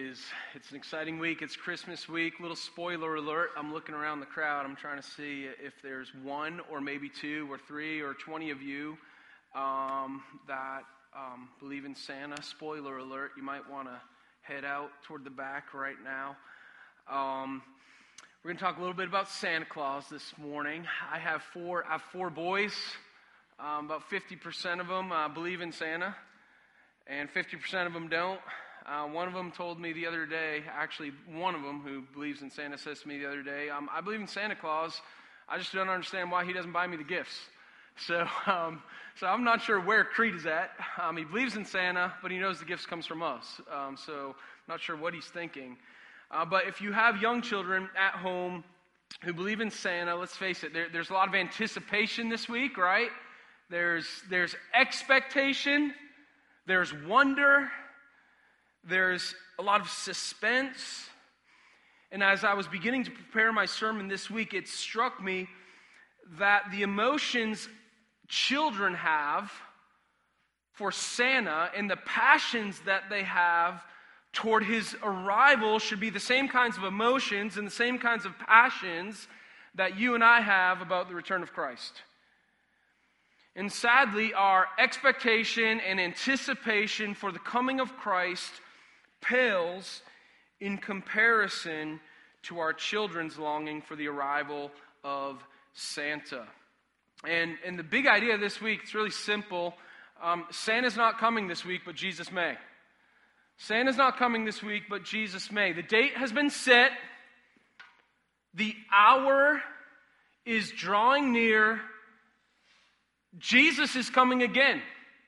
It's an exciting week. It's Christmas week. Little spoiler alert. I'm looking around the crowd. I'm trying to see if there's one or maybe two or three or 20 of you that believe in Santa. Spoiler alert. You might want to head out toward the back right now. We're going to talk a little bit about Santa Claus this morning. I have four boys. About 50% of them believe in Santa, and 50% of them don't. One of them told me the other day, actually one of them who believes in Santa says to me the other day, I believe in Santa Claus, I just don't understand why he doesn't buy me the gifts. So I'm not sure where Creed is at. He believes in Santa, but he knows the gifts comes from us. So I'm not sure what he's thinking. But if you have young children at home who believe in Santa, let's face it, there's a lot of anticipation this week, right? There's expectation, there's wonder, there's a lot of suspense. And as I was beginning to prepare my sermon this week, it struck me that the emotions children have for Santa and the passions that they have toward his arrival should be the same kinds of emotions and the same kinds of passions that you and I have about the return of Christ. And sadly, our expectation and anticipation for the coming of Christ pales in comparison to our children's longing for the arrival of Santa. And the big idea this week, it's really simple. Santa's not coming this week, but Jesus may. Santa's not coming this week, but Jesus may. The date has been set. The hour is drawing near. Jesus is coming again.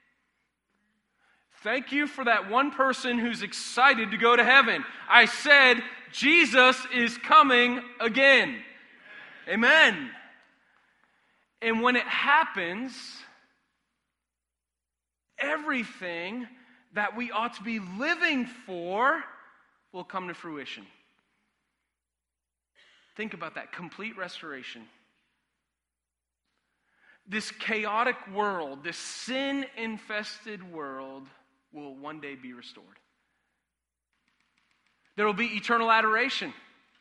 Thank you for that one person who's excited to go to heaven. I said, Jesus is coming again. Amen. And when it happens, everything that we ought to be living for will come to fruition. Think about that. Complete restoration. This chaotic world, this sin-infested world, will one day be restored. There will be eternal adoration.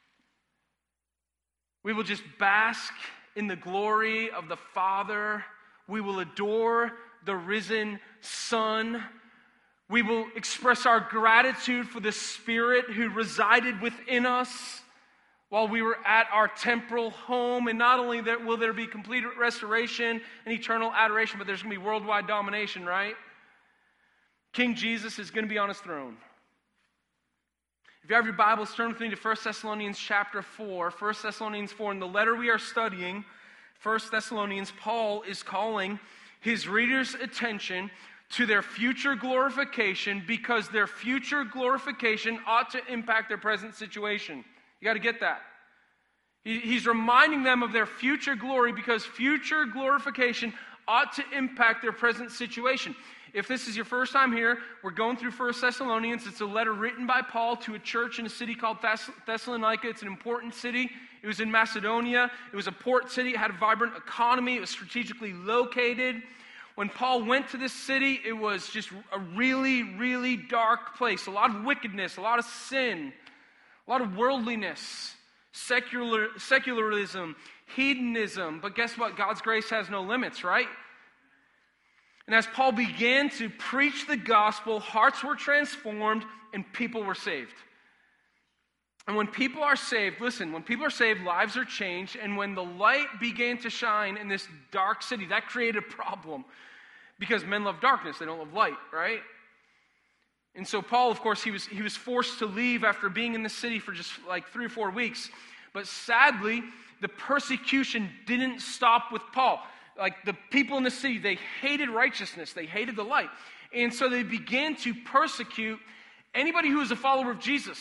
We will just bask in the glory of the Father. We will adore the risen Son. We will express our gratitude for the Spirit who resided within us while we were at our temporal home. And not only will there be complete restoration and eternal adoration, but there's going to be worldwide domination, right? King Jesus is going to be on his throne. If you have your Bibles, turn with me to 1 Thessalonians chapter 4. 1 Thessalonians 4, in the letter we are studying, 1 Thessalonians, Paul is calling his readers' attention to their future glorification because their future glorification ought to impact their present situation. You got to get that. He's reminding them of their future glory because future glorification ought to impact their present situation. If this is your first time here, we're going through 1 Thessalonians. It's a letter written by Paul to a church in a city called Thessalonica. It's an important city. It was in Macedonia. It was a port city. It had a vibrant economy. It was strategically located. When Paul went to this city, it was just a really, really dark place. A lot of wickedness, a lot of sin, a lot of worldliness, secularism, hedonism. But guess what? God's grace has no limits, right? And as Paul began to preach the gospel, hearts were transformed and people were saved. And when people are saved, listen, when people are saved, lives are changed. And when the light began to shine in this dark city, that created a problem. Because men love darkness, they don't love light, right? And so Paul, of course, he was forced to leave after being in the city for just like 3 or 4 weeks. But sadly, the persecution didn't stop with Paul. Like the people in the city, they hated righteousness. They hated the light. And so they began to persecute anybody who was a follower of Jesus.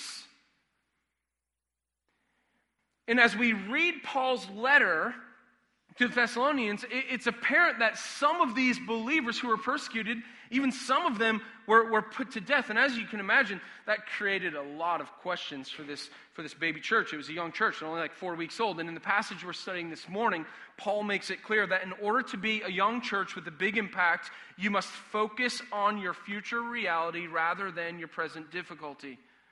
And as we read Paul's letter to the Thessalonians, it's apparent that some of these believers who were persecuted, even some of them were put to death. And as you can imagine, that created a lot of questions for this baby church. It was a young church, only like 4 weeks old. And in the passage we're studying this morning, Paul makes it clear that in order to be a young church with a big impact, you must focus on your future reality rather than your present difficulty.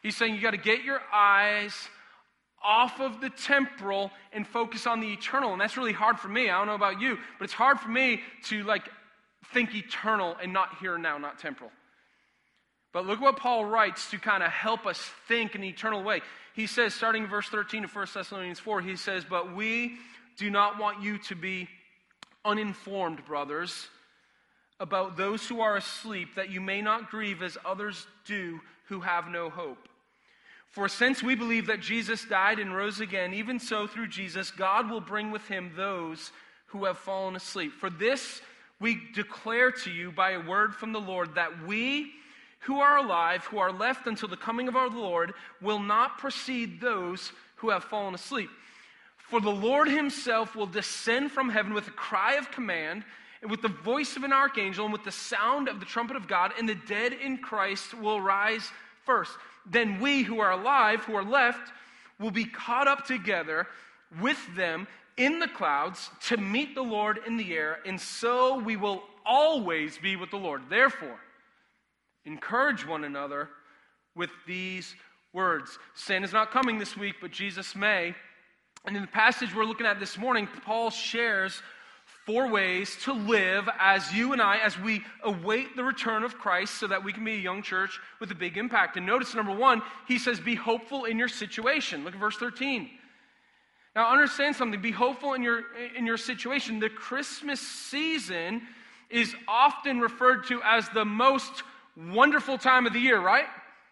He's saying you got to get your eyes off of the temporal and focus on the eternal. And that's really hard for me. I don't know about you, but it's hard for me to think eternal and not here and now, not temporal. But look what Paul writes to kind of help us think in an eternal way. He says, starting in verse 13 of 1 Thessalonians 4, he says, "But we do not want you to be uninformed, brothers, about those who are asleep, that you may not grieve as others do who have no hope. For since we believe that Jesus died and rose again, even so through Jesus, God will bring with him those who have fallen asleep. For this we declare to you by a word from the Lord, that we who are alive, who are left until the coming of our Lord, will not precede those who have fallen asleep. For the Lord himself will descend from heaven with a cry of command, and with the voice of an archangel, and with the sound of the trumpet of God, and the dead in Christ will rise first. Then we who are alive, who are left, will be caught up together with them in the clouds to meet the Lord in the air, and so we will always be with the Lord. Therefore, encourage one another with these words." Santa's not coming this week, but Jesus may. And in the passage we're looking at this morning, Paul shares 4 ways to live as you and I, as we await the return of Christ, so that we can be a young church with a big impact. And notice, number 1, he says, be hopeful in your situation. Look at verse 13. Now understand something. Be hopeful in your situation. The Christmas season is often referred to as the most wonderful time of the year, right?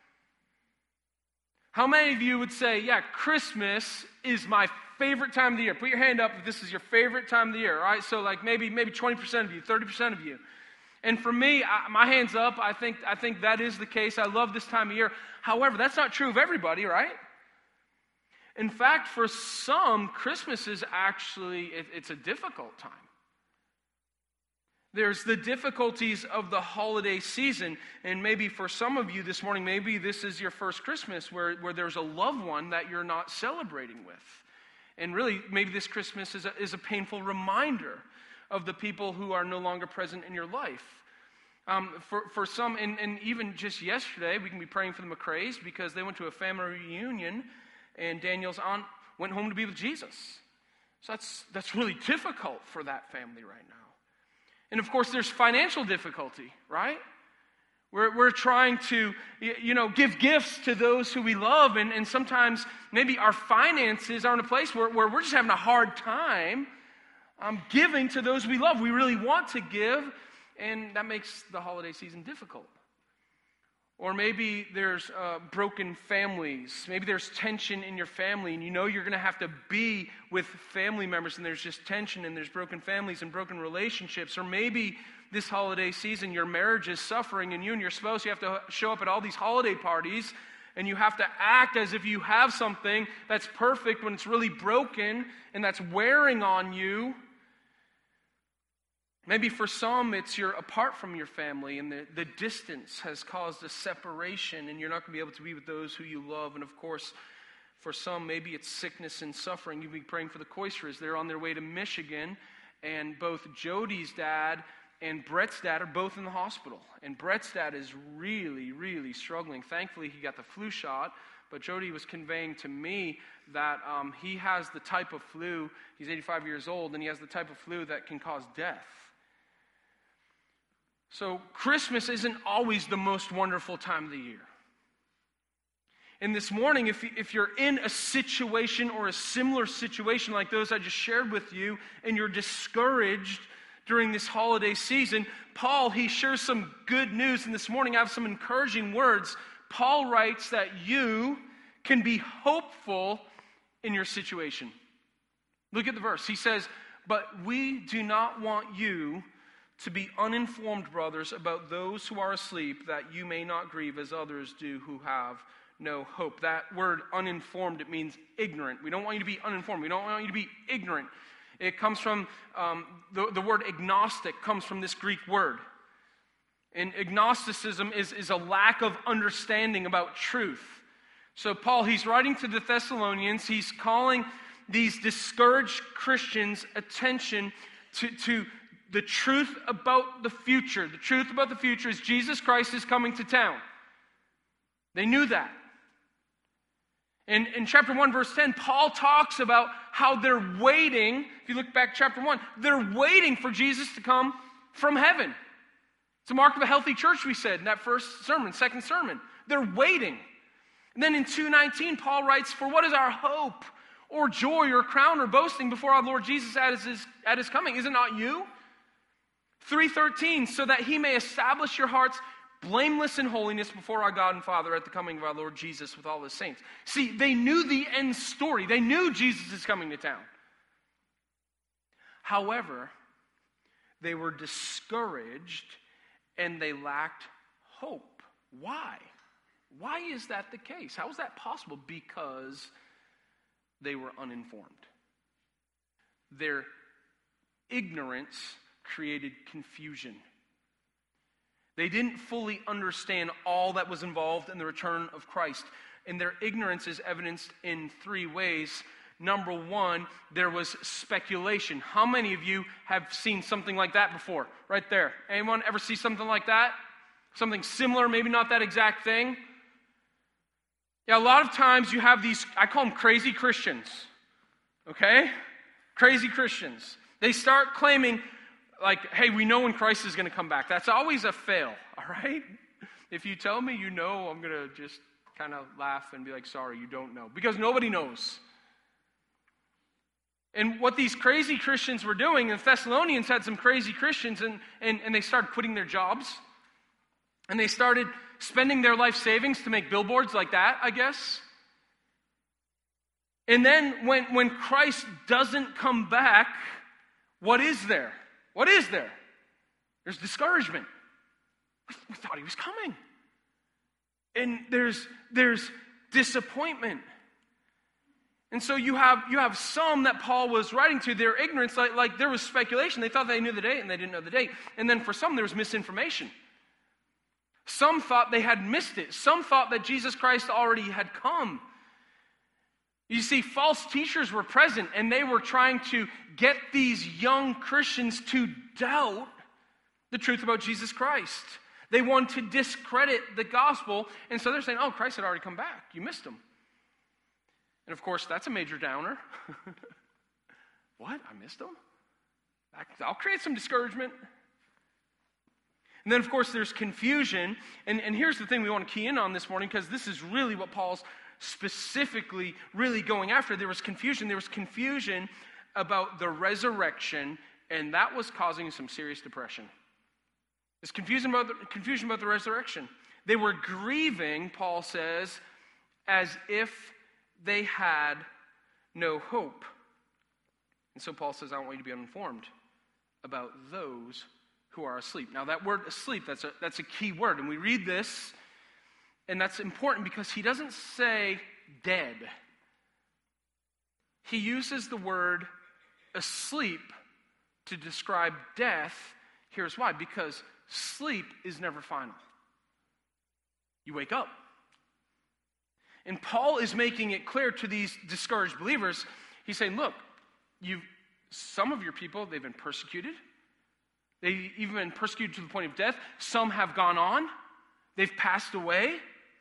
How many of you would say, yeah, Christmas is my favorite time of the year? Put your hand up if this is your favorite time of the year, all right? So maybe 20% of you, 30% of you. And for me, my hand's up. I think that is the case. I love this time of year. However, that's not true of everybody, right? In fact, for some, Christmas is actually, it's a difficult time. There's the difficulties of the holiday season, and maybe for some of you this morning, maybe this is your first Christmas where there's a loved one that you're not celebrating with. And really, maybe this Christmas is a painful reminder of the people who are no longer present in your life. For some, and even just yesterday, we can be praying for the McCrays because they went to a family reunion, and Daniel's aunt went home to be with Jesus. So that's really difficult for that family right now. And of course, there's financial difficulty, right? We're trying to, give gifts to those who we love, and sometimes maybe our finances are in a place where we're just having a hard time giving to those we love. We really want to give, and that makes the holiday season difficult. Or maybe there's broken families. Maybe there's tension in your family, and you're going to have to be with family members, and there's just tension, and there's broken families and broken relationships. Or maybe this holiday season, your marriage is suffering, and you and your spouse, you have to show up at all these holiday parties, and you have to act as if you have something that's perfect when it's really broken, and that's wearing on you. Maybe for some, it's you're apart from your family, and the distance has caused a separation, and you're not going to be able to be with those who you love. And of course, for some, maybe it's sickness and suffering. You've been praying for the Koisters. They're on their way to Michigan, and both Jody's dad and Brett's dad are both in the hospital. And Brett's dad is really, really struggling. Thankfully, he got the flu shot, but Jody was conveying to me that he has the type of flu, he's 85 years old, and he has the type of flu that can cause death. So Christmas isn't always the most wonderful time of the year. And this morning, if you're in a situation or a similar situation like those I just shared with you, and you're discouraged during this holiday season, Paul, he shares some good news. And this morning I have some encouraging words. Paul writes that you can be hopeful in your situation. Look at the verse. He says, "But we do not want you to be uninformed, brothers, about those who are asleep, that you may not grieve as others do who have no hope." That word uninformed, it means ignorant. We don't want you to be uninformed. We don't want you to be ignorant. It comes from, the word agnostic comes from this Greek word. And agnosticism is a lack of understanding about truth. So Paul, he's writing to the Thessalonians. He's calling these discouraged Christians' attention to the truth about the future. The truth about the future is Jesus Christ is coming to town. They knew that. In chapter 1, verse 10, Paul talks about how they're waiting. If you look back chapter 1, they're waiting for Jesus to come from heaven. It's a mark of a healthy church, we said in that first sermon, second sermon. They're waiting. And then in 2:19, Paul writes, "For what is our hope or joy or crown or boasting before our Lord Jesus at his coming? Is it not you?" 3:13, "So that he may establish your hearts blameless in holiness before our God and Father at the coming of our Lord Jesus with all his saints." See, they knew the end story. They knew Jesus is coming to town. However, they were discouraged and they lacked hope. Why? Why is that the case? How is that possible? Because they were uninformed. Their ignorance created confusion. They didn't fully understand all that was involved in the return of Christ. And their ignorance is evidenced in three ways. Number one, there was speculation. How many of you have seen something like that before? Right there. Anyone ever see something like that? Something similar, maybe not that exact thing? Yeah, a lot of times you have these, I call them crazy Christians. Okay? Crazy Christians. They start claiming, like, hey, we know when Christ is going to come back. That's always a fail, all right? If you tell me you know, I'm going to just kind of laugh and be like, sorry, you don't know. Because nobody knows. And what these crazy Christians were doing, and the Thessalonians had some crazy Christians, and they started quitting their jobs. And they started spending their life savings to make billboards like that, I guess. And then when Christ doesn't come back, what is there? What is there? There's discouragement. We thought he was coming. And there's disappointment. And so you have some that Paul was writing to, their ignorance, like there was speculation. They thought they knew the date and they didn't know the date. And then for some there was misinformation. Some thought they had missed it. Some thought that Jesus Christ already had come. You see, false teachers were present and they were trying to get these young Christians to doubt the truth about Jesus Christ. They wanted to discredit the gospel, and so they're saying, oh, Christ had already come back. You missed him. And of course, that's a major downer. What? I missed him? I'll create some discouragement. And then, of course, there's confusion. And here's the thing we want to key in on this morning, because this is really what Paul's specifically really going after. There was confusion. There was confusion about the resurrection, and that was causing some serious depression. There's confusion about the resurrection. They were grieving, Paul says, as if they had no hope. And so Paul says, I want you to be uninformed about those who are asleep. Now that word asleep, that's a key word. And we read this, and that's important because he doesn't say dead. He uses the word asleep to describe death. Here's why. Because sleep is never final. You wake up. And Paul is making it clear to these discouraged believers. He's saying, look, some of your people, they've been persecuted. They've even been persecuted to the point of death. Some have gone on. They've passed away.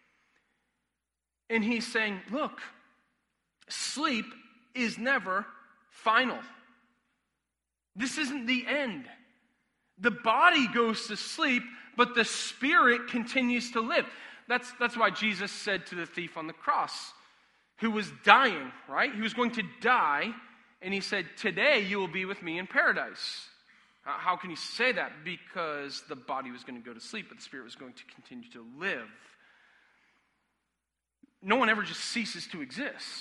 And he's saying, look, sleep is never final. This isn't the end. The body goes to sleep, but the spirit continues to live. That's why Jesus said to the thief on the cross, who was dying, right? He was going to die, and he said, today you will be with me in paradise. How can he say that? Because the body was going to go to sleep, but the spirit was going to continue to live. No one ever just ceases to exist.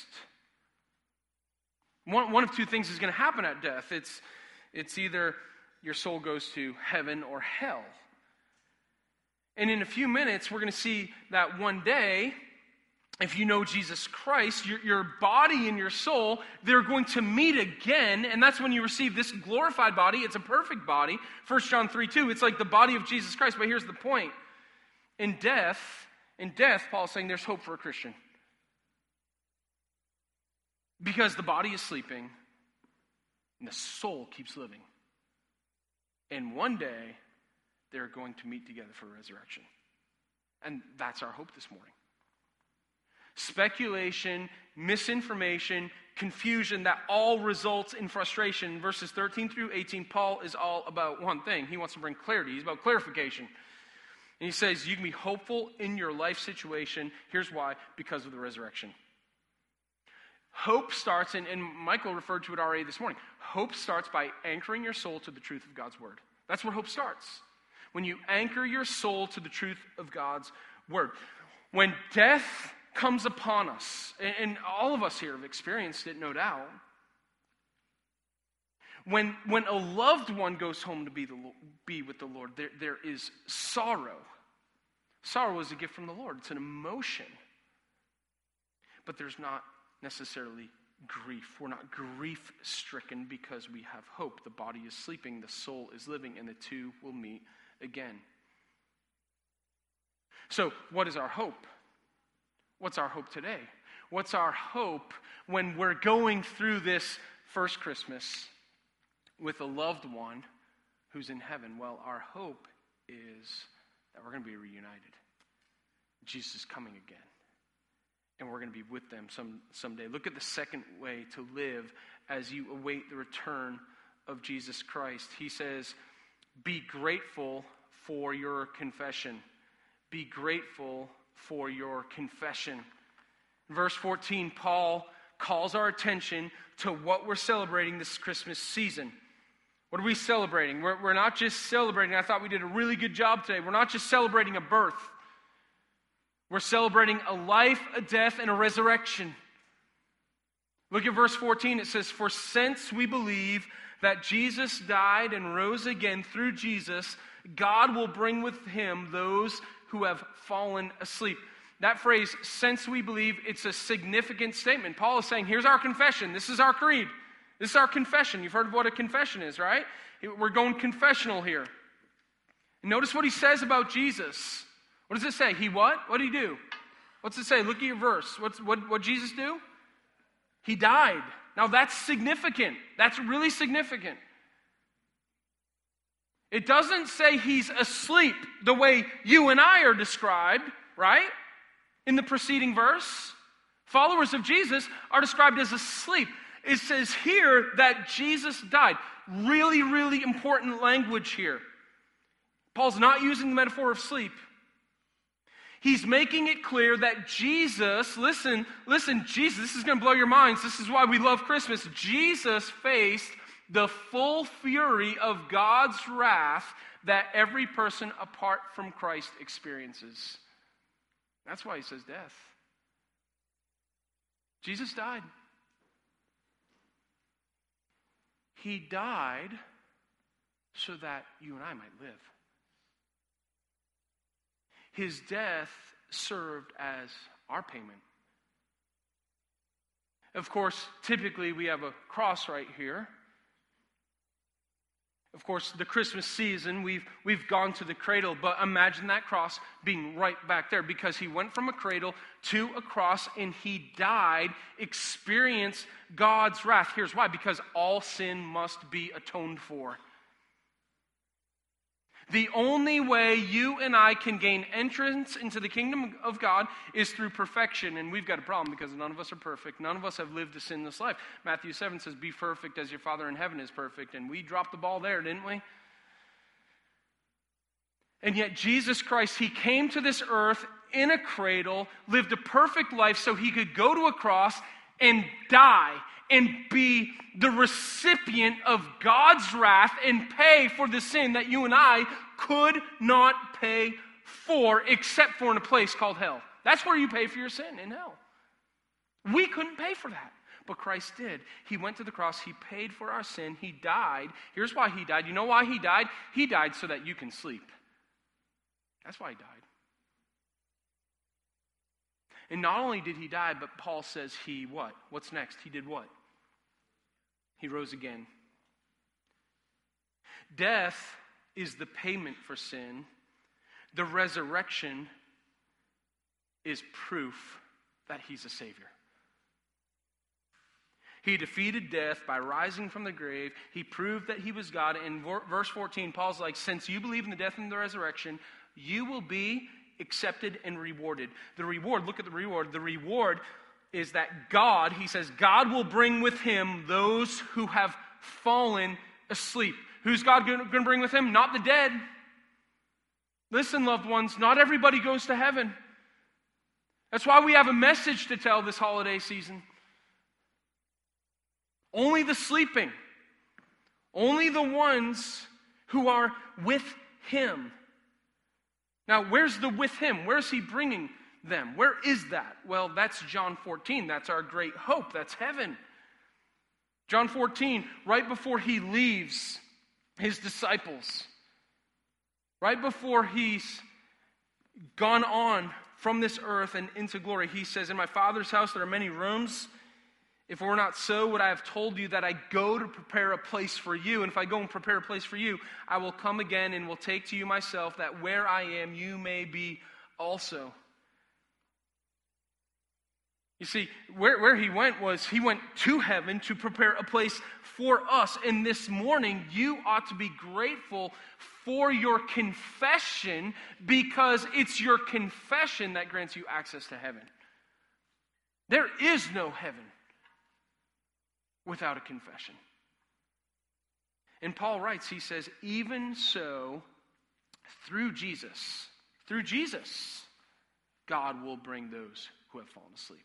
One of two things is going to happen at death. It's either your soul goes to heaven or hell. And in a few minutes, we're going to see that one day, if you know Jesus Christ, your body and your soul, they're going to meet again, and that's when you receive this glorified body. It's a perfect body. 1 John 3:2, it's like the body of Jesus Christ. But here's the point. In death, Paul's saying there's hope for a Christian. Because the body is sleeping, and the soul keeps living. And one day, they're going to meet together for resurrection. And that's our hope this morning. Speculation, misinformation, confusion, that all results in frustration. In verses 13 through 18, Paul is all about one thing. He wants to bring clarity. He's about clarification. And he says, you can be hopeful in your life situation. Here's why: because of the resurrection. Hope starts, and Michael referred to it already this morning, hope starts by anchoring your soul to the truth of God's word. That's where hope starts. When you anchor your soul to the truth of God's word. When death comes upon us, and all of us here have experienced it, no doubt. When a loved one goes home to be with the Lord, there is sorrow. Sorrow is a gift from the Lord. It's an emotion. But there's not necessarily grief. We're not grief-stricken because we have hope. The body is sleeping, the soul is living, and the two will meet again. So, what is our hope? What's our hope today? What's our hope when we're going through this first Christmas with a loved one who's in heaven? Well, our hope is that we're going to be reunited. Jesus is coming again. And we're going to be with them someday. Look at the second way to live as you await the return of Jesus Christ. He says, be grateful for your confession. Be grateful for your confession. Verse 14, Paul calls our attention to what we're celebrating this Christmas season. What are we celebrating? We're not just celebrating. I thought we did a really good job today. We're not just celebrating a birth. We're celebrating a life, a death, and a resurrection. Look at verse 14. It says, for since we believe that Jesus died and rose again through Jesus, God will bring with him those who have fallen asleep. That phrase, since we believe, it's a significant statement. Paul is saying, here's our confession. This is our creed. This is our confession. You've heard of what a confession is, right? We're going confessional here. Notice what he says about Jesus. What does it say? He what? What did he do? What's it say? Look at your verse. What Jesus do? He died. Now that's significant. That's really significant. It doesn't say he's asleep the way you and I are described, right? In the preceding verse. Followers of Jesus are described as asleep. It says here that Jesus died. Really, really important language here. Paul's not using the metaphor of sleep. He's making it clear that Jesus, listen, Jesus, this is going to blow your minds. This is why we love Christmas. Jesus faced the full fury of God's wrath that every person apart from Christ experiences. That's why he says death. Jesus died. He died so that you and I might live. His death served as our payment. Of course, typically we have a cross right here. Of course, the Christmas season, we've gone to the cradle, but imagine that cross being right back there, because he went from a cradle to a cross and he died, experienced God's wrath. Here's why: because all sin must be atoned for. The only way you and I can gain entrance into the kingdom of God is through perfection. And we've got a problem because none of us are perfect. None of us have lived a sinless life. Matthew 7 says, be perfect as your Father in heaven is perfect. And we dropped the ball there, didn't we? And yet Jesus Christ, he came to this earth in a cradle, lived a perfect life so he could go to a cross and die and be the recipient of God's wrath and pay for the sin that you and I could not pay for, except for in a place called hell. That's where you pay for your sin, in hell. We couldn't pay for that, but Christ did. He went to the cross. He paid for our sin. He died. Here's why he died. You know why he died? He died so that you can sleep. That's why he died. And not only did he die, but Paul says he what? What's next? He did what? He rose again. Death is the payment for sin. The resurrection is proof that he's a Savior. He defeated death by rising from the grave. He proved that he was God. In verse 14, Paul's like, since you believe in the death and the resurrection, you will be accepted and rewarded. The reward, look at the reward. The reward is that God, he says, God will bring with him those who have fallen asleep. Who's God going to bring with him? Not the dead. Listen, loved ones, not everybody goes to heaven. That's why we have a message to tell this holiday season. Only the sleeping. Only the ones who are with him. Now, where's the with him? Where's he bringing them? Where is that? Well, that's John 14. That's our great hope. That's heaven. John 14, right before he leaves his disciples, right before he's gone on from this earth and into glory, he says, in my Father's house there are many rooms. If it were not so, would I have told you that I go to prepare a place for you? And if I go and prepare a place for you, I will come again and will take to you myself, that where I am, you may be also. You see, where he went was, he went to heaven to prepare a place for us. And this morning, you ought to be grateful for your confession, because it's your confession that grants you access to heaven. There is no heaven without a confession. And Paul writes, he says, even so, through Jesus, God will bring those who have fallen asleep.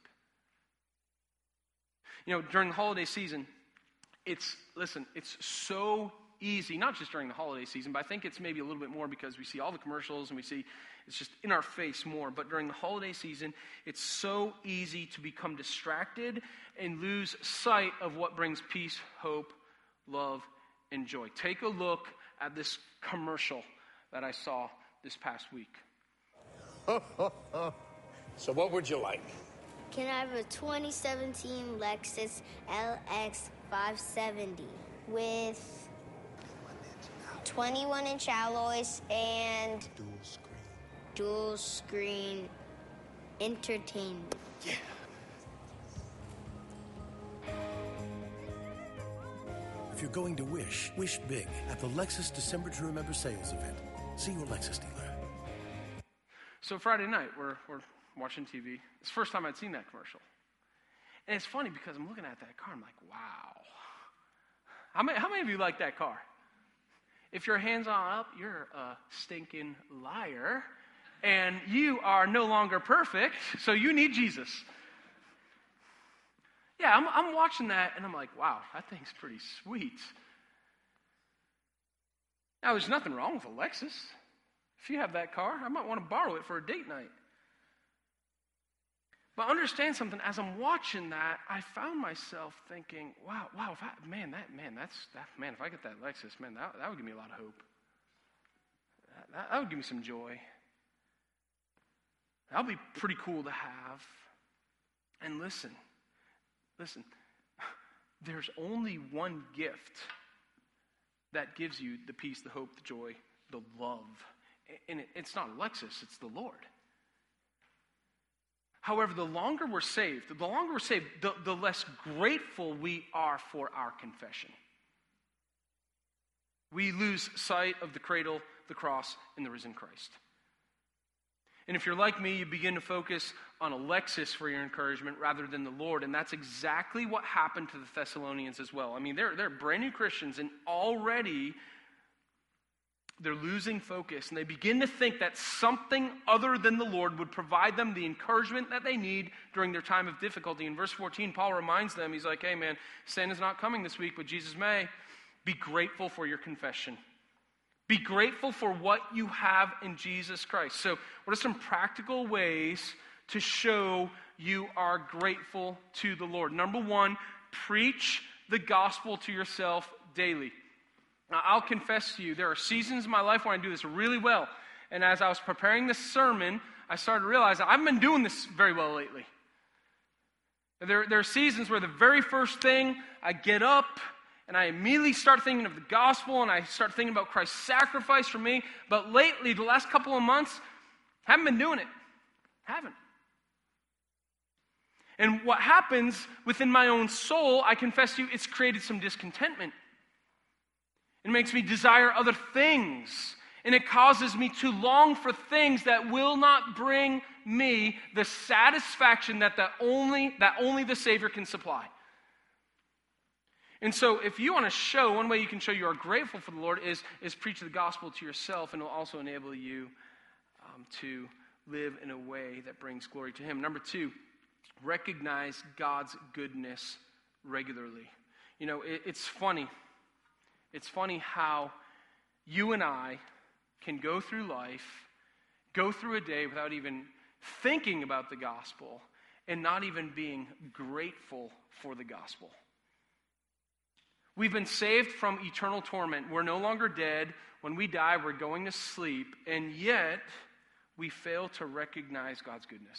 You know, during the holiday season, it's so easy, not just during the holiday season, but I think it's maybe a little bit more because we see all the commercials and we see it's just in our face more. But during the holiday season, it's so easy to become distracted and lose sight of what brings peace, hope, love, and joy. Take a look at this commercial that I saw this past week. So what would you like? Can I have a 2017 Lexus LX 570 with 21-inch alloys and dual screen entertainment? Yeah. If you're going to wish big at the Lexus December to Remember sales event. See your Lexus dealer. So Friday night, we're watching TV. It's the first time I'd seen that commercial. And it's funny because I'm looking at that car, I'm like, wow. How many of you like that car? If your hands on up, you're a stinking liar. And you are no longer perfect, so you need Jesus. Yeah, I'm watching that, and I'm like, wow, that thing's pretty sweet. Now, there's nothing wrong with a Lexus. If you have that car, I might want to borrow it for a date night. But understand something, as I'm watching that, I found myself thinking, wow, if I get that Lexus, man, that would give me a lot of hope. That would give me some joy. That would be pretty cool to have. And listen, there's only one gift that gives you the peace, the hope, the joy, the love. And it's not a Lexus, it's the Lord. However, the longer we're saved, the less grateful we are for our confession. We lose sight of the cradle, the cross, and the risen Christ. And if you're like me, you begin to focus on a Lexus for your encouragement rather than the Lord. And that's exactly what happened to the Thessalonians as well. I mean, they're brand new Christians, and already they're losing focus, and they begin to think that something other than the Lord would provide them the encouragement that they need during their time of difficulty. In verse 14, Paul reminds them, he's like, hey man, Santa's not coming this week, but Jesus may. Be grateful for your confession. Be grateful for what you have in Jesus Christ. So what are some practical ways to show you are grateful to the Lord? Number one, preach the gospel to yourself daily. Now, I'll confess to you, there are seasons in my life where I do this really well. And as I was preparing this sermon, I started to realize I haven't been doing this very well lately. There are seasons where the very first thing, I get up and I immediately start thinking of the gospel and I start thinking about Christ's sacrifice for me. But lately, the last couple of months, haven't been doing it. Haven't. And what happens within my own soul, I confess to you, it's created some discontentment. It makes me desire other things. And it causes me to long for things that will not bring me the satisfaction that only the Savior can supply. And so if you want to show, one way you can show you are grateful for the Lord is preach the gospel to yourself, and it will also enable you to live in a way that brings glory to Him. Number 2, recognize God's goodness regularly. You know, it's funny. It's funny how you and I can go through life, go through a day without even thinking about the gospel and not even being grateful for the gospel. We've been saved from eternal torment. We're no longer dead. When we die, we're going to sleep, and yet we fail to recognize God's goodness.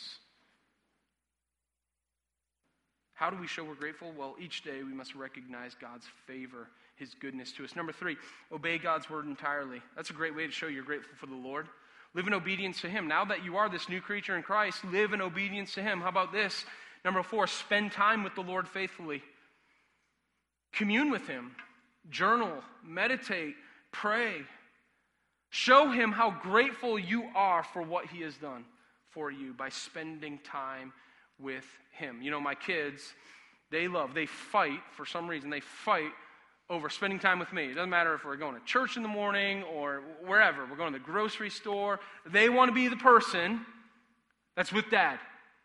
How do we show we're grateful? Well, each day we must recognize God's favor, His goodness to us. Number 3, obey God's word entirely. That's a great way to show you're grateful for the Lord. Live in obedience to Him. Now that you are this new creature in Christ, live in obedience to Him. How about this? Number 4, spend time with the Lord faithfully. Commune with Him. Journal. Meditate. Pray. Show Him how grateful you are for what He has done for you by spending time with Him. You know, my kids, they fight, for some reason, they fight over spending time with me. It doesn't matter if we're going to church in the morning or wherever. We're going to the grocery store. They want to be the person that's with Dad.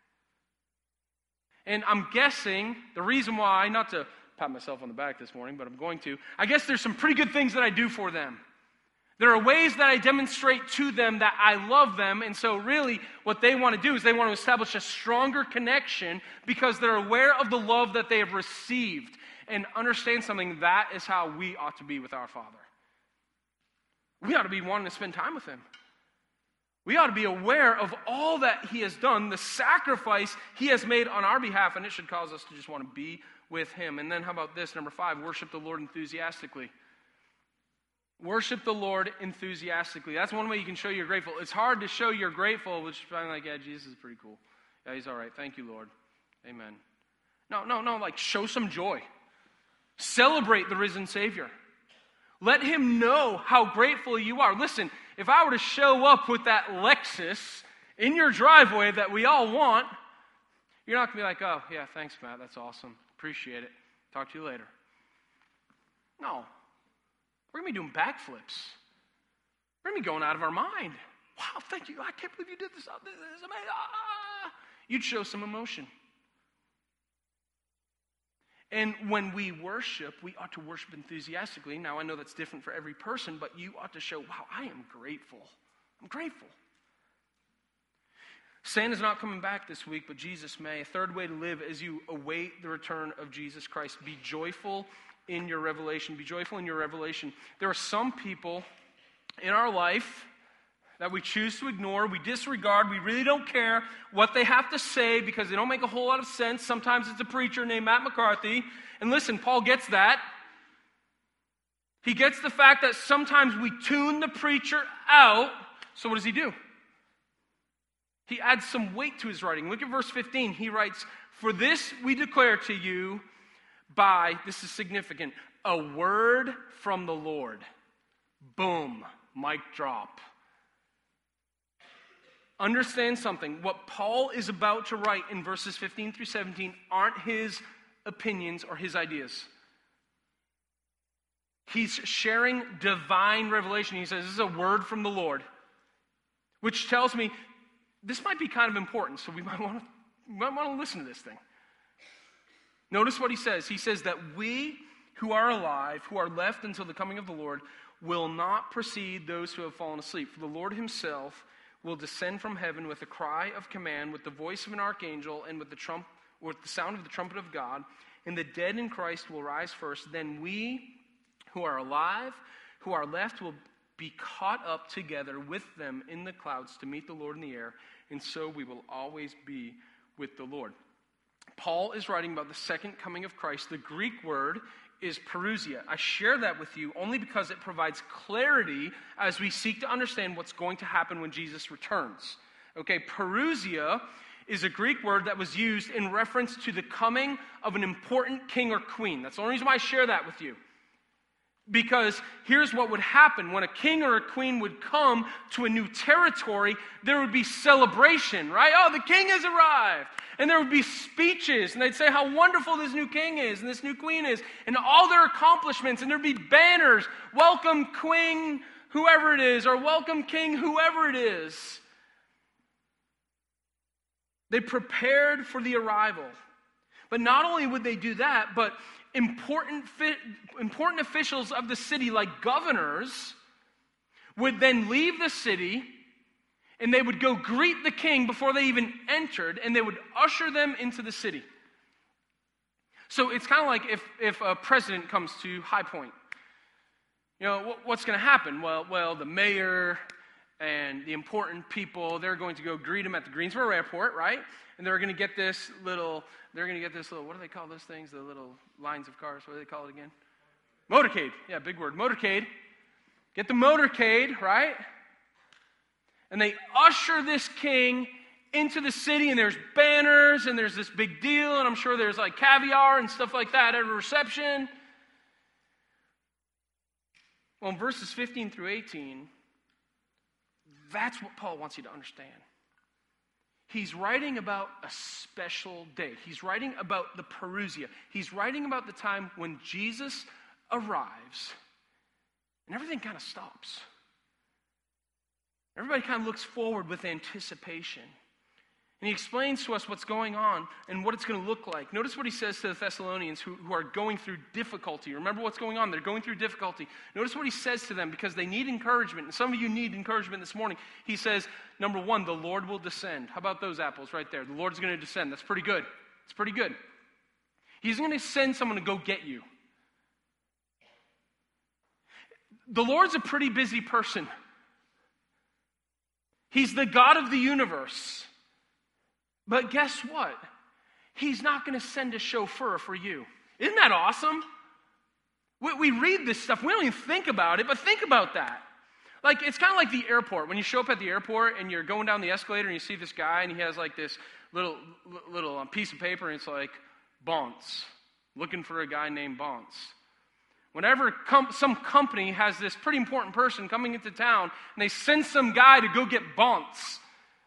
And I'm guessing the reason why, not to pat myself on the back this morning, but I'm going to, I guess there's some pretty good things that I do for them. There are ways that I demonstrate to them that I love them, and so really what they want to do is they want to establish a stronger connection because they're aware of the love that they have received. And understand something, that is how we ought to be with our Father. We ought to be wanting to spend time with Him. We ought to be aware of all that He has done, the sacrifice He has made on our behalf, and it should cause us to just want to be with Him. And then how about this, number 5, worship the Lord enthusiastically. Worship the Lord enthusiastically. That's one way you can show you're grateful. It's hard to show you're grateful, which is probably like, yeah, Jesus is pretty cool. Yeah, He's all right. Thank you, Lord. Amen. No, like show some joy. Celebrate the risen Savior. Let Him know how grateful you are. Listen, if I were to show up with that Lexus in your driveway that we all want, you're not going to be like, oh, yeah, thanks, Matt. That's awesome. Appreciate it. Talk to you later. No. We're going to be doing backflips. We're going to be going out of our mind. Wow, thank you. I can't believe you did this. This is amazing. You'd show some emotion. And when we worship, we ought to worship enthusiastically. Now, I know that's different for every person, but you ought to show, wow, I am grateful. I'm grateful. Santa's not coming back this week, but Jesus may. A third way to live as you await the return of Jesus Christ. Be joyful in your revelation. Be joyful in your revelation. There are some people in our life that we choose to ignore, we disregard, we really don't care what they have to say because they don't make a whole lot of sense. Sometimes it's a preacher named Matt McCarthy. And listen, Paul gets that. He gets the fact that sometimes we tune the preacher out. So what does he do? He adds some weight to his writing. Look at verse 15. He writes, "For this we declare to you by," this is significant, "a word from the Lord." Boom. Mic drop. Understand something. What Paul is about to write in verses 15 through 17 aren't his opinions or his ideas. He's sharing divine revelation. He says, this is a word from the Lord, which tells me this might be kind of important, so we might want to listen to this thing. Notice what he says. He says that we who are alive, who are left until the coming of the Lord, will not precede those who have fallen asleep. For the Lord Himself will descend from heaven with a cry of command, with the voice of an archangel, and with the sound of the trumpet of God. And the dead in Christ will rise first. Then we who are alive, who are left, will be caught up together with them in the clouds to meet the Lord in the air. And so we will always be with the Lord. Paul is writing about the second coming of Christ. The Greek word is parousia. I share that with you only because it provides clarity as we seek to understand what's going to happen when Jesus returns. Okay, parousia is a Greek word that was used in reference to the coming of an important king or queen. That's the only reason why I share that with you. Because here's what would happen. When a king or a queen would come to a new territory, there would be celebration, right? Oh, the king has arrived. And there would be speeches, and they'd say how wonderful this new king is and this new queen is, and all their accomplishments, and there'd be banners, welcome queen, whoever it is, or welcome king, whoever it is. They prepared for the arrival. But not only would they do that, but important officials of the city, like governors, would then leave the city, and they would go greet the king before they even entered, and they would usher them into the city. So it's kind of like if a president comes to High Point. You know, what's going to happen? Well, the mayor and the important people, they're going to go greet him at the Greensboro airport, right? And they're going to get this little, what do they call those things? The little lines of cars, what do they call it again? Motorcade. Yeah, big word, motorcade. Get the motorcade, right? And they usher this king into the city, and there's banners, and there's this big deal, and I'm sure there's like caviar and stuff like that at a reception. Well, in verses 15 through 18, that's what Paul wants you to understand. He's writing about a special day. He's writing about the Parousia. He's writing about the time when Jesus arrives, and everything kind of stops. Everybody kind of looks forward with anticipation. And he explains to us what's going on and what it's going to look like. Notice what he says to the Thessalonians who are going through difficulty. Remember what's going on. They're going through difficulty. Notice what he says to them because they need encouragement. And some of you need encouragement this morning. He says, number one, the Lord will descend. How about those apples right there? The Lord's going to descend. That's pretty good. It's pretty good. He's going to send someone to go get you. The Lord's a pretty busy person. He's the God of the universe. But guess what? He's not going to send a chauffeur for you. Isn't that awesome? We read this stuff. We don't even think about it, but think about that. Like, it's kind of like the airport. When you show up at the airport and you're going down the escalator and you see this guy and he has like this little piece of paper and it's like, Bonce. Looking for a guy named Bonce. Whenever some company has this pretty important person coming into town and they send some guy to go get Bonce,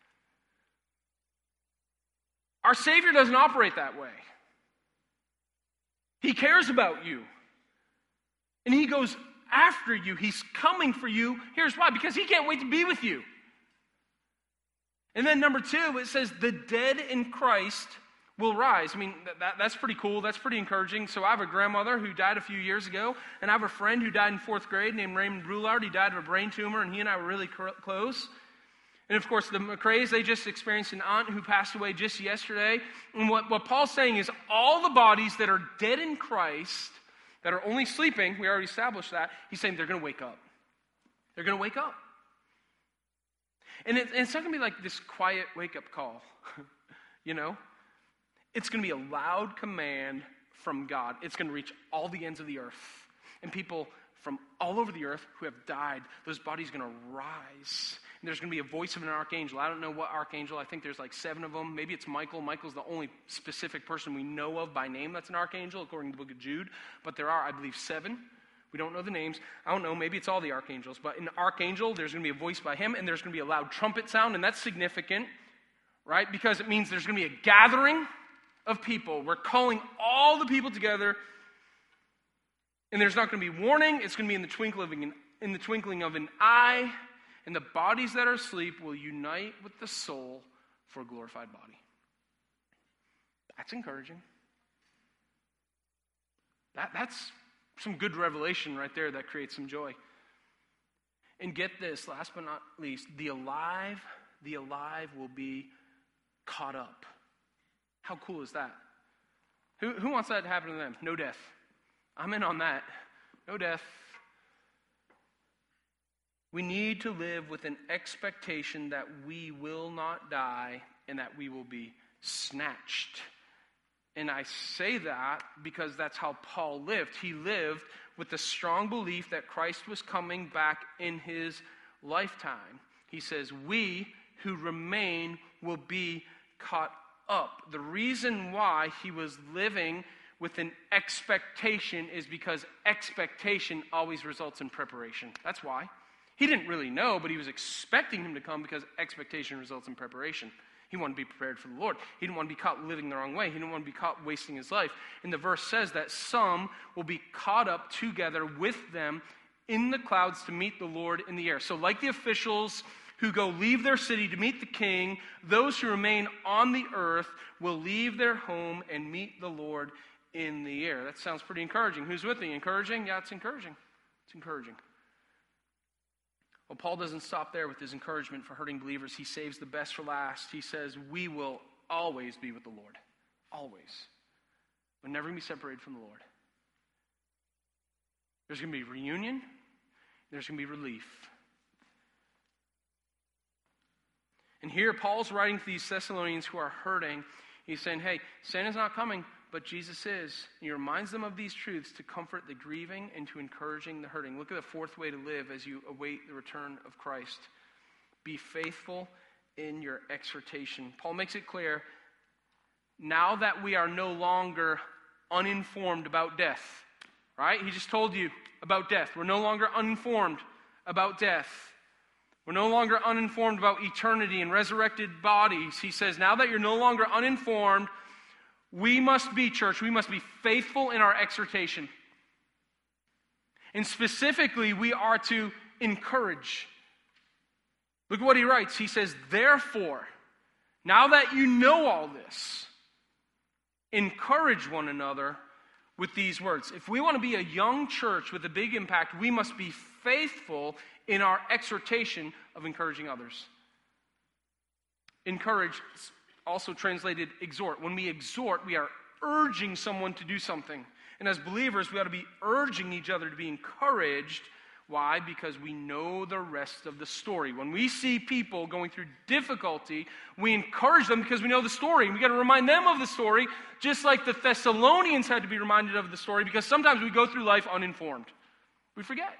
our Savior doesn't operate that way. He cares about you. And he goes after you. He's coming for you. Here's why. Because he can't wait to be with you. And then number two, it says, the dead in Christ will rise. I mean, that's pretty cool. That's pretty encouraging. So I have a grandmother who died a few years ago, and I have a friend who died in 4th grade named Raymond Brulard. He died of a brain tumor, and he and I were really close. And of course, the McRaes, they just experienced an aunt who passed away just yesterday. And what Paul's saying is all the bodies that are dead in Christ, that are only sleeping, we already established that, he's saying they're going to wake up. They're going to wake up. And it's not going to be like this quiet wake-up call, you know? It's going to be a loud command from God. It's going to reach all the ends of the earth. And people from all over the earth who have died, those bodies are going to rise. And there's going to be a voice of an archangel. I don't know what archangel. I think there's like 7 of them. Maybe it's Michael. Michael's the only specific person we know of by name that's an archangel, according to the book of Jude. But there are, I believe, 7. We don't know the names. I don't know. Maybe it's all the archangels. But an archangel, there's going to be a voice by him, and there's going to be a loud trumpet sound, and that's significant, right? Because it means there's going to be a gathering of people. We're calling all the people together, and there's not going to be warning. It's going to be in the twinkling of an eye, and the bodies that are asleep will unite with the soul for a glorified body. That's encouraging. That's some good revelation right there that creates some joy. And get this, last but not least, the alive will be caught up. How cool is that? Who wants that to happen to them? No death. I'm in on that. No death. We need to live with an expectation that we will not die and that we will be snatched. And I say that because that's how Paul lived. He lived with the strong belief that Christ was coming back in his lifetime. He says, we who remain will be caught up. The reason why he was living with an expectation is because expectation always results in preparation. That's why. He didn't really know, but he was expecting him to come because expectation results in preparation. He wanted to be prepared for the Lord. He didn't want to be caught living the wrong way. He didn't want to be caught wasting his life. And the verse says that some will be caught up together with them in the clouds to meet the Lord in the air. So like the officials who go leave their city to meet the king, those who remain on the earth will leave their home and meet the Lord in the air. That sounds pretty encouraging. Who's with me? Encouraging? Yeah, it's encouraging. It's encouraging. Well, Paul doesn't stop there with his encouragement for hurting believers. He saves the best for last. He says, we will always be with the Lord. Always. We'll never be separated from the Lord. There's going to be reunion. There's going to be relief. And here Paul's writing to these Thessalonians who are hurting. He's saying, hey, Santa's not coming, but Jesus is. And he reminds them of these truths to comfort the grieving and to encouraging the hurting. Look at the fourth way to live as you await the return of Christ. Be faithful in your exhortation. Paul makes it clear, now that we are no longer uninformed about death, right? He just told you about death. We're no longer uninformed about death. We're no longer uninformed about eternity and resurrected bodies. He says, now that you're no longer uninformed, we must be, church, we must be faithful in our exhortation. And specifically, we are to encourage. Look at what he writes. He says, therefore, now that you know all this, encourage one another with these words. If we want to be a young church with a big impact, we must be faithful in our exhortation of encouraging others. Encourage, also translated exhort. When we exhort, we are urging someone to do something. And as believers, we ought to be urging each other to be encouraged. Why? Because we know the rest of the story. When we see people going through difficulty, we encourage them because we know the story. And we got to remind them of the story, just like the Thessalonians had to be reminded of the story, because sometimes we go through life uninformed. We forget.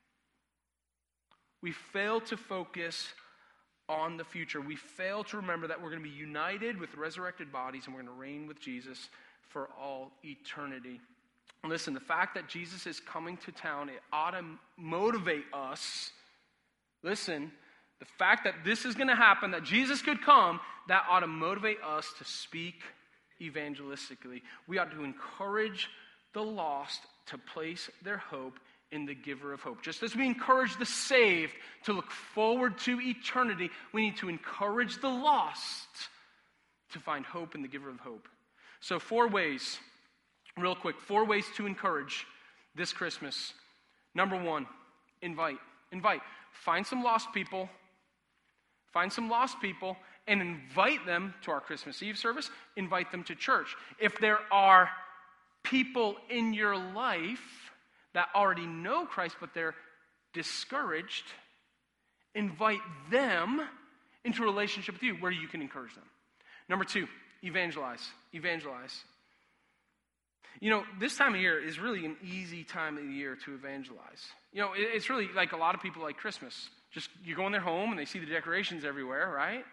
We fail to focus on the future. We fail to remember that we're going to be united with resurrected bodies and we're going to reign with Jesus for all eternity. Listen, the fact that Jesus is coming to town, it ought to motivate us. Listen, the fact that this is going to happen, that Jesus could come, that ought to motivate us to speak evangelistically. We ought to encourage the lost to place their hope in the giver of hope. Just as we encourage the saved to look forward to eternity, we need to encourage the lost to find hope in the giver of hope. So 4 ways, real quick, 4 ways to encourage this Christmas. Number 1, invite. Invite. Find some lost people. Find some lost people and invite them to our Christmas Eve service. Invite them to church. If there are people in your life that already know Christ, but they're discouraged, invite them into a relationship with you where you can encourage them. Number 2, evangelize. Evangelize. You know, this time of year is really an easy time of the year to evangelize. You know, it's really like a lot of people like Christmas. Just you go in their home and they see the decorations everywhere, right?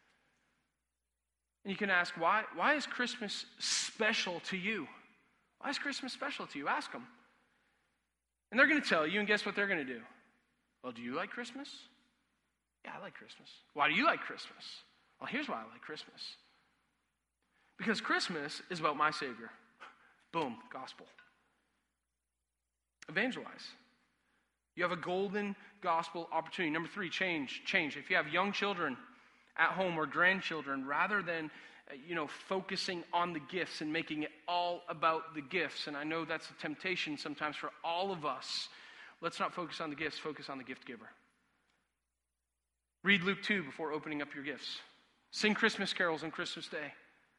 And you can ask, why is Christmas special to you? Why is Christmas special to you? Ask them. And they're going to tell you, and guess what they're going to do? Well, do you like Christmas? Yeah, I like Christmas. Why do you like Christmas? Well, here's why I like Christmas. Because Christmas is about my Savior. Boom, gospel. Evangelize. You have a golden gospel opportunity. Number 3, change. If you have young children at home or grandchildren, rather than focusing on the gifts and making it all about the gifts. And I know that's a temptation sometimes for all of us. Let's not focus on the gifts, focus on the gift giver. Read Luke 2 before opening up your gifts. Sing Christmas carols on Christmas Day.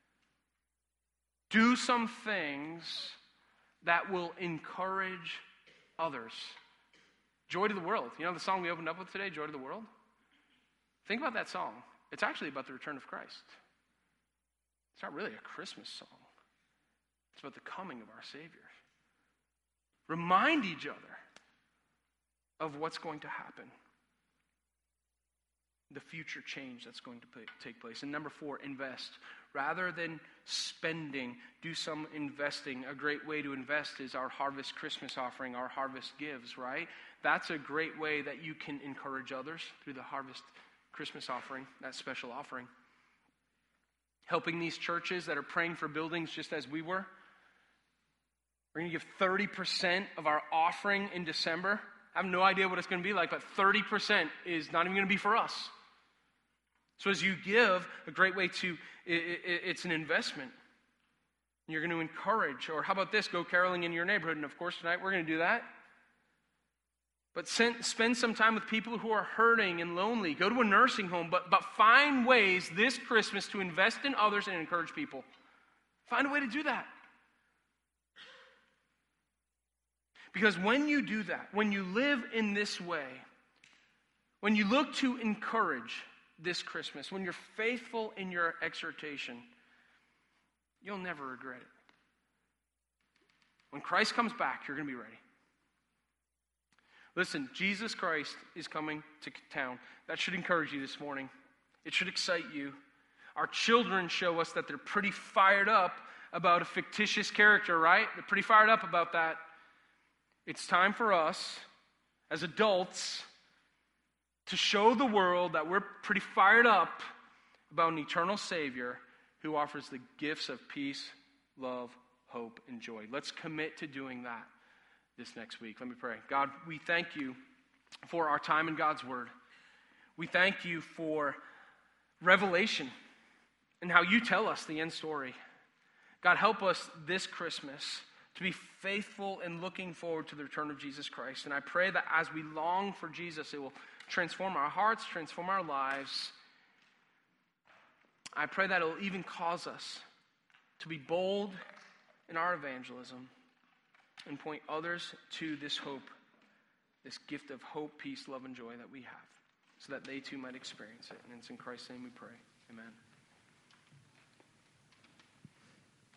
Do some things that will encourage others. Joy to the world. You know the song we opened up with today, Joy to the World? Think about that song. It's actually about the return of Christ. It's not really a Christmas song. It's about the coming of our Savior. Remind each other of what's going to happen. the future change that's going to take place. And number 4, invest. Rather than spending, do some investing. A great way to invest is our Harvest Christmas offering, our Harvest Gives, right? That's a great way that you can encourage others through the Harvest Christmas offering, that special offering. Helping these churches that are praying for buildings just as we were. We're going to give 30% of our offering in December. I have no idea what it's going to be like, but 30% is not even going to be for us. So as you give, a great way to, it's an investment. You're going to encourage, or how about this, go caroling in your neighborhood. And of course tonight we're going to do that. But spend some time with people who are hurting and lonely. Go to a nursing home, but find ways this Christmas to invest in others and encourage people. Find a way to do that. Because when you do that, when you live in this way, when you look to encourage this Christmas, when you're faithful in your exhortation, you'll never regret it. When Christ comes back, you're going to be ready. Listen, Jesus Christ is coming to town. That should encourage you this morning. It should excite you. Our children show us that they're pretty fired up about a fictitious character, right? They're pretty fired up about that. It's time for us, as adults, to show the world that we're pretty fired up about an eternal Savior who offers the gifts of peace, love, hope, and joy. Let's commit to doing that this next week. Let me pray. God, we thank you for our time in God's Word. We thank you for revelation and how you tell us the end story. God, help us this Christmas to be faithful and looking forward to the return of Jesus Christ. And I pray that as we long for Jesus, it will transform our hearts, transform our lives. I pray that it will even cause us to be bold in our evangelism and point others to this hope, this gift of hope, peace, love, and joy that we have, so that they too might experience it. And it's in Christ's name we pray. Amen.